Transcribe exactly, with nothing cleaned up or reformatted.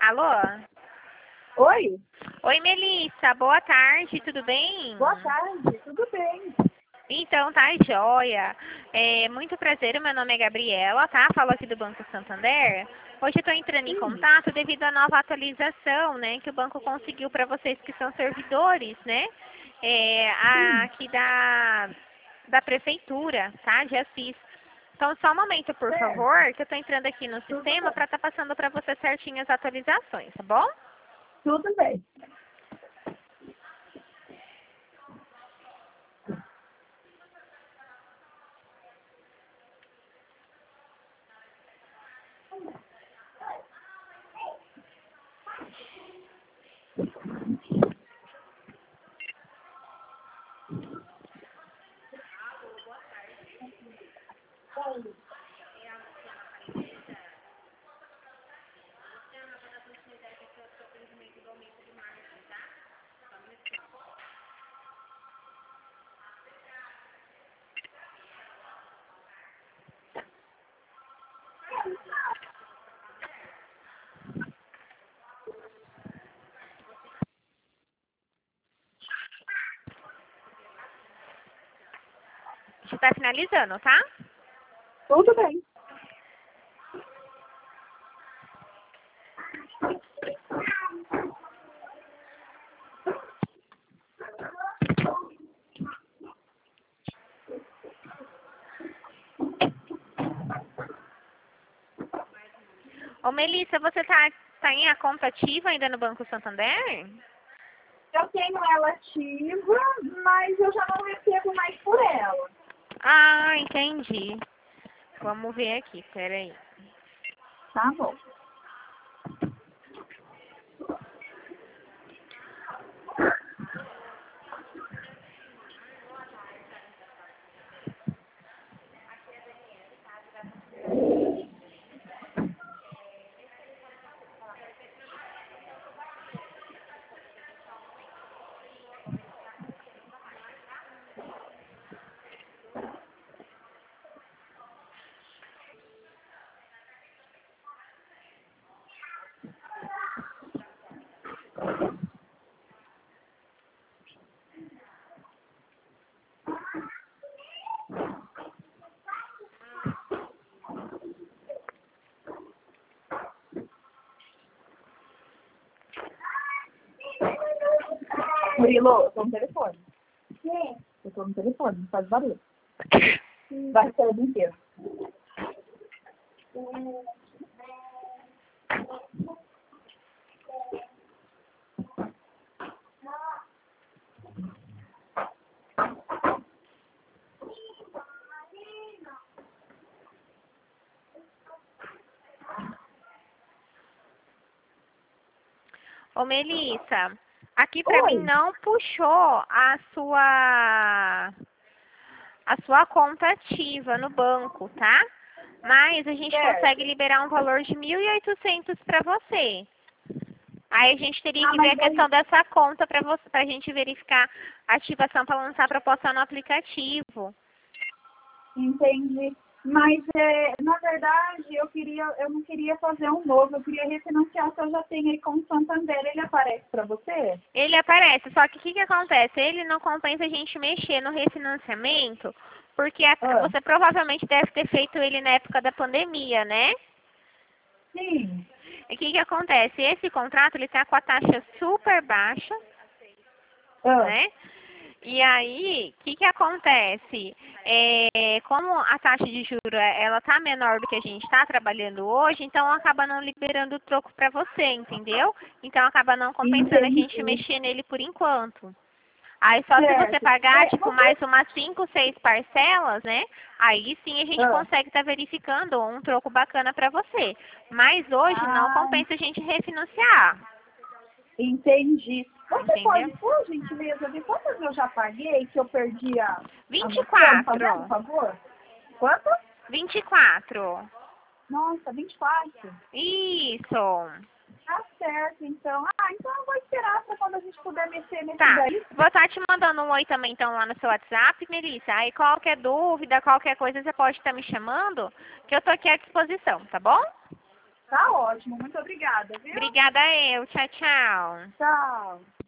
Alô? Oi? Oi, Melissa. Boa tarde, tudo bem? Boa tarde, tudo bem? Então, tá joia. É, muito prazer, meu nome é Gabriela, tá? Falo aqui do Banco Santander. Hoje eu estou entrando em Sim. contato devido à nova atualização, né? Que o banco conseguiu para vocês que são servidores, né? É, a- Sim. aqui da, da prefeitura, tá? De Assis. Então, só um momento, por Certo. favor, que eu estou entrando aqui no Tudo sistema bem. para estar passando para você certinho as atualizações, tá bom? Tudo bem. Já está finalizando, tá? Tudo bem. Ô, Melissa, você tá, tá em a conta ativa ainda no Banco Santander? Eu tenho ela ativa, mas eu já não recebo mais por ela. Ah, entendi. Vamos ver aqui, peraí. Tá bom. Murilo, eu tô no telefone. Sim. Eu tô no telefone, não faz barulho. Vai ser o dia inteiro. Ô, Melissa, aqui pra mim Oi. não puxou a sua a sua conta ativa no banco, tá? Mas a gente Certo. consegue liberar um valor de mil e oitocentos para você. Aí a gente teria Ah, que ver a mas aí... questão dessa conta para você, pra gente verificar a ativação para lançar a proposta no aplicativo. Entendi. Mas, é, na verdade, eu, queria, eu não queria fazer um novo, eu queria refinanciar se eu já tenho aí com o Santander. Ele aparece para você? Ele aparece, só que o que, que acontece? Ele não compensa a gente mexer no refinanciamento, porque a- Ah, você provavelmente deve ter feito ele na época da pandemia, né? sim. E o que, que acontece? Esse contrato ele está com a taxa super baixa, Ah, né? E aí, o que, que acontece? É, como a taxa de juros ela tá menor do que a gente está trabalhando hoje, então acaba não liberando o troco para você, entendeu? Então acaba não compensando a gente entendi. mexer nele por enquanto. Aí só se você Certo. pagar, É, tipo, você... mais umas cinco, seis parcelas, né? Aí sim a gente Ah, consegue estar verificando um troco bacana para você. Mas hoje não ah, compensa a gente refinanciar, entendi. Você entendeu? pode, por gentileza, ver quantas eu já paguei que eu perdi a, a Vinte e noção, fazendo, por quatro. favor? Quanto? Vinte e quatro. Nossa, vinte e quatro. Isso. Tá certo, então. Ah, então eu vou esperar para quando a gente puder mexer nesse Tá. daí. Vou estar te mandando um oi também, então, lá no seu WhatsApp, Melissa. Aí qualquer dúvida, qualquer coisa, você pode estar me chamando, que eu tô aqui à disposição, tá bom? Tá ótimo, muito obrigada, viu? Obrigada eu. Tchau, tchau. Tchau.